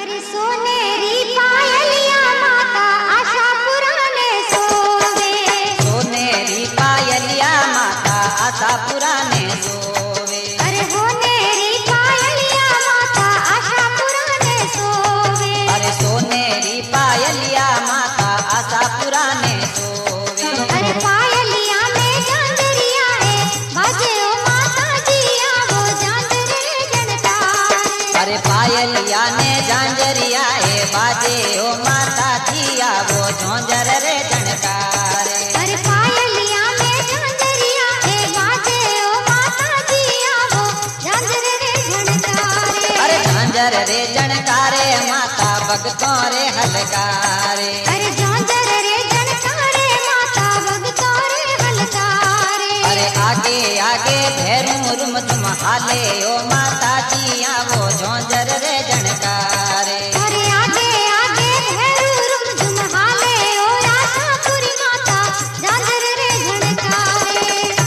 अरे सोनेरी पायलिया माता आशापुरा ने सोवे। सोनेरी पायलिया माता आशापुरा ने सोवे। अरे होनेरी पायलिया माता आशापुरा ने सोवे। अरे सोनेरी पायलिया माता आशापुरा ने सोवे। अरे पायलिया में झांझरिया है बाजे ओ माता जिया वो झांझरे जनतारे। अरे पायलिया ने झांझरिया है बाजे ओ माता जिया वो झोंझर रे झणकारे। अरे पायलिया में झांझरिया है बाजे ओ माता जिया वो झांझरे जनतारे। अरे झांझर रे झणकारे माता भक्तों रे हलकारे। अरे झांझर रे जनतारे माता भक्तों रे हलकारे। अरे आगे आगे भैरू रुम तुम हाले ओ माता जिया वो झोंझर रे झणकारे। अरे आगे आगे भैरू रुम झुम हाले ओ आशापुरी माता झांझर रे झणकारे।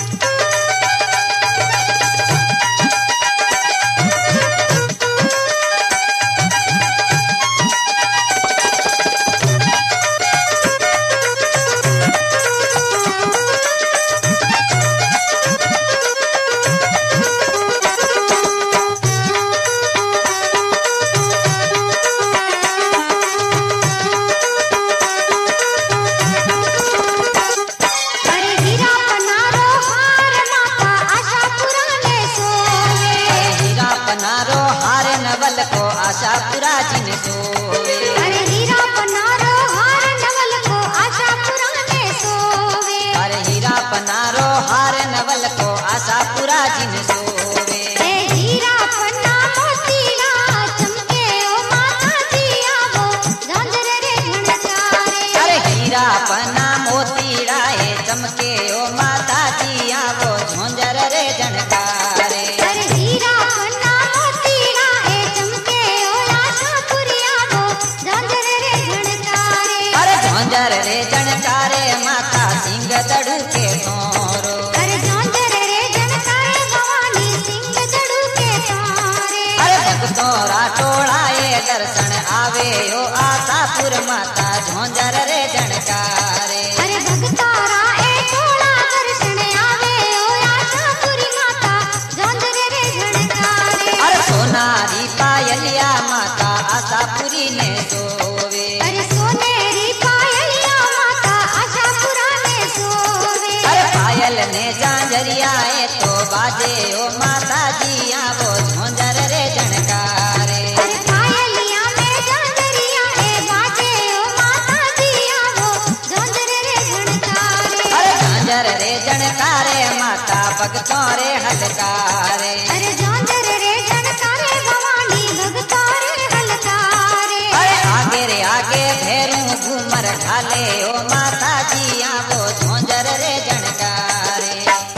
अरे हीरा पनारो हार माता आशापुरा ने सोवे। हीरा पनारो हार नवल को आशापुरा जिन सोवे। अरे हीरा पनारो हार नवल को आशापुरा ने सोवे। अरे हीरा पनारो हार नवल को आशापुरा जिन सोवे। ए हीरा पन्ना मोतीला चमके ओ माता जिया वो झांझर रे झणकारे। अरे हीरा पना मोतीड़ा है चमके ओ माता जिया वो झोंझर रे झणकारे। अरे हीरा पन्ना मोतीला ए चमके ओ आशापुरिया वो झांझर रे झणकारे। अरे झोंझर रे झणकारे माता सिंह दड़ू के तोरो। अरे झांझर रे झणकारे भवानी सिंह दड़ू के तारे। अरे भक्तों राटोड़ाए दर्शन आवे ओ आशापुर माता झोंझर रे झणकारे। अरे भक्तारा ए टोला दर्शन आवे ओ आशापुरी माता झांझर रे झणकारे। अरे सोनारी पायलिया माता आशापुरी ने सोवे। अरे सोनेरी पायलिया माता आशापुरा ने सोवे। अरे पायल ने झांझरिया है तो बाजे ओ माता जिया वो झोंझर रे झणकारे। अरे पायलिया में झांझरिया है बाजे ओ माता जिया वो झांझर रे झणकारे। अरे झांझर रे झणकारे माता भक्तों रे हलकारे। अरे झांझर रे झणकारे भवानी भक्तों रे हलकारे। अरे आगे रे आगे भैरू घूमर ढाले ओ माता जिया वो झोंझर रे झणकारे।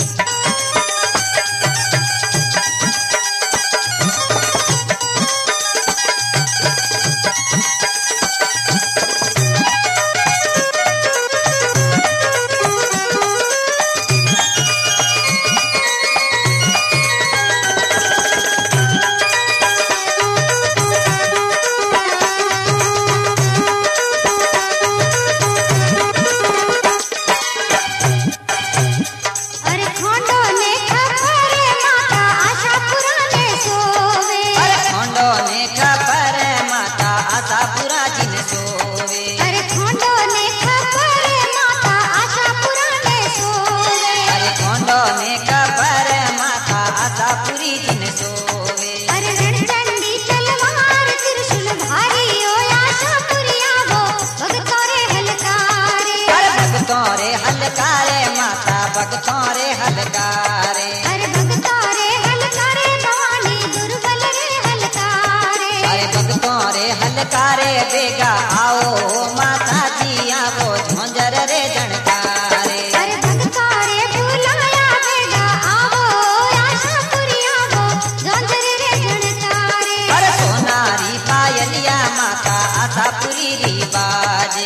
अरे खोंडो ने खपरे माता आशापुरा ने सोवे। अरे खोंडो ने खबर माता आशापुरा जिन सोवे। अरे खोंडो ने खपरे माता आशापुरा ने सोवे। अरे खोंडो ने खबर माता आशापुरी जिन सोवे। अरे रणचंडी तलवार त्रिशूल भारी ओ आशापुरिया वो भक्तों रे हलकारे। अरे भक्तों रे हलकारे माता भक्तों रे हलकारे। अरे भक्तों रे हलकारे भवानी दुर्बल रे हलकारे। अरे भक्तों रे हलकारे बेगा आओ ओ माता जिया वो झोंझर रे झणकारे। अरे भक्तों रे बुलाया बेगा आवो आशापुरिया वो झांझर रे झणकारे। अरे सोनारी पायलिया माता आशापुरी री बाजे।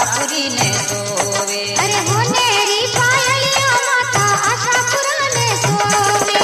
आशापुरी ने सोवे। अरे होनेरी पायलिया माता आशापुरा ने सोवे।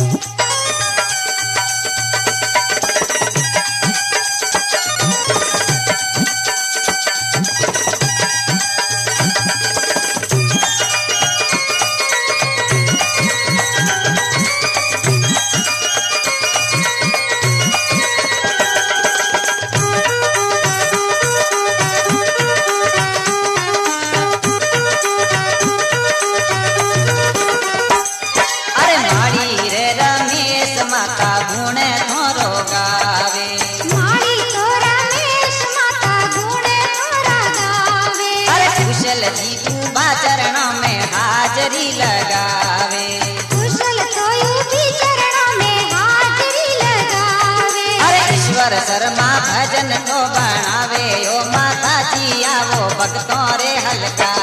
अरे माड़ी रे रमेश माता गुणे थोरो गावे। माड़ी तो रमेश माता गुणे थोरा गावे। अरे कुशल जी उभा चरणों में हाजरी लगावे। कुशल तो यूपी चरणों में हाजरी लगावे। अरे ईश्वर शर्मा भजन तो बनावे ओ माता जी आवो भक्तों रे हल्का।